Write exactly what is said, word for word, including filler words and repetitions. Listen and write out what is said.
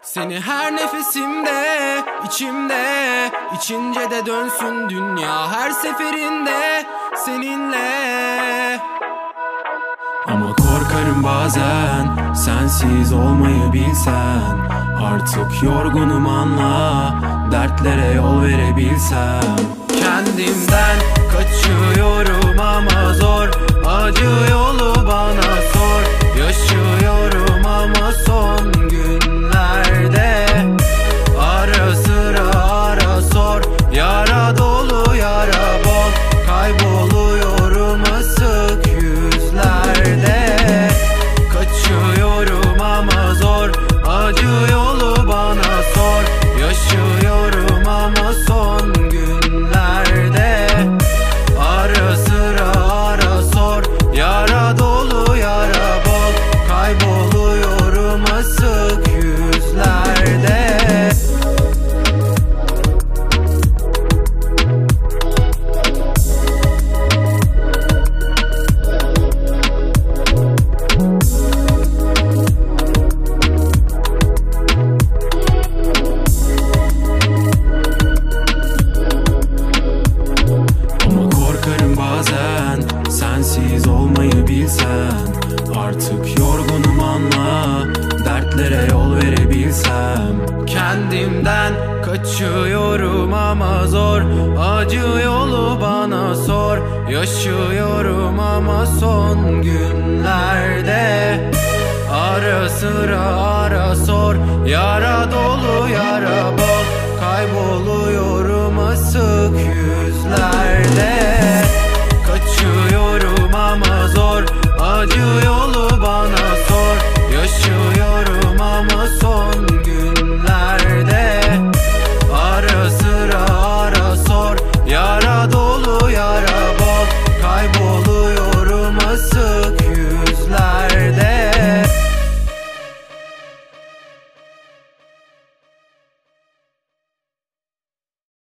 Seni her nefesimde, içimde, içince de dönsün dünya her seferinde seninle. Ama korkarım bazen sensiz olmayı bilsen. Artık yorgunum anla, dertlere yol verebilsem. Kendimden kaçıyorum ama zor, acı yolu bana sor. Yaşıyorum ama son günlerde, ara sıra ara sor. Yara dolu yara bol, kayboluyorum ısık yüzlerde. Kaçıyorum ama zor, acı yolu bana sor. Yaşıyorum ama son günlerde, ara sıra ara sor. Yara dolu yara bol, kayboluyorum ısık yüzlerde. Sensiz olmayı bilsen. Artık yorgunum anla, dertlere yol verebilsem. Kendimden kaçıyorum ama zor, acı yolu bana sor. Yaşıyorum ama son günlerde, ara sıra ara sor. Yara dolu yara bol, kayboluyor